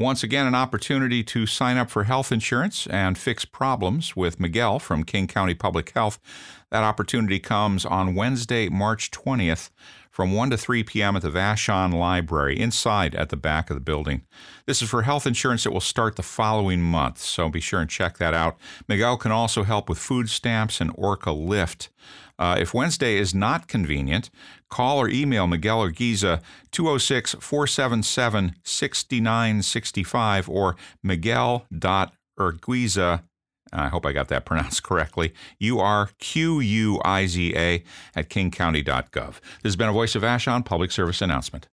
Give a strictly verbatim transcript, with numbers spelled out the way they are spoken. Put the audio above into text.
Once again, an opportunity to sign up for health insurance and fix problems with Miguel from King County Public Health. That opportunity comes on Wednesday, March twentieth from one to three p.m. at the Vashon Library, inside at the back of the building. This is for health insurance that will start the following month, so be sure and check that out. Miguel can also help with food stamps and Orca Lift. Uh, if Wednesday is not convenient, call or email Miguel Urquiza two oh six, four seven seven, six nine six five or miguel.urquiza, I hope I got that pronounced correctly, U R Q U I Z A at king county dot gov. This has been a Voice of Vashon public service announcement.